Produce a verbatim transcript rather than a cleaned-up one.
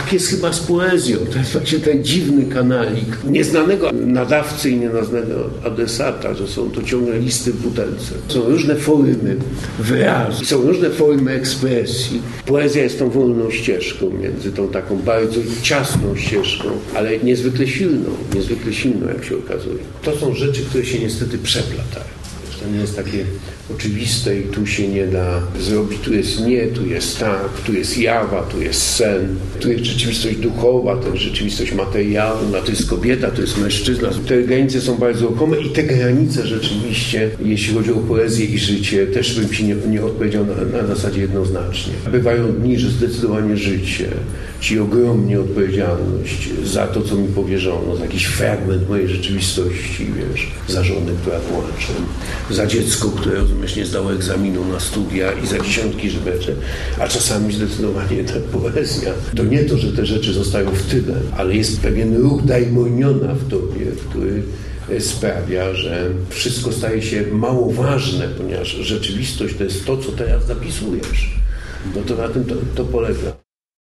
Tak jest chyba z poezją. To jest właśnie ten dziwny kanalik nieznanego nadawcy i nieznanego adresata, że są to ciągle listy w butelce. Są różne formy wyrazu, są różne formy ekspresji. Poezja jest tą wolną ścieżką między tą taką bardzo ciasną ścieżką, ale niezwykle silną, niezwykle silną, jak się okazuje. To są rzeczy, które się niestety przeplatają. To nie jest takie oczywiste i tu się nie da zrobić. Tu jest nie, tu jest tak, tu jest jawa, tu jest sen, tu jest rzeczywistość duchowa, to jest rzeczywistość materialna, to jest kobieta, to jest mężczyzna. Te granice są bardzo ruchome i te granice rzeczywiście, jeśli chodzi o poezję i życie, też bym ci nie, nie odpowiedział na, na zasadzie jednoznacznie. Bywają dni, że zdecydowanie życie, ci ogromnie odpowiedzialność za to, co mi powierzono, za jakiś fragment mojej rzeczywistości, wiesz, za żonę, która płacze, za dziecko, które rozumiesz, nie zdało egzaminu na studia i za dziesiątki rzeczy, a czasami zdecydowanie ta poezja. To nie to, że te rzeczy zostają w tyle, ale jest pewien ruch daimoniona w tobie, który sprawia, że wszystko staje się mało ważne, ponieważ rzeczywistość to jest to, co teraz zapisujesz. No to na tym to, to polega.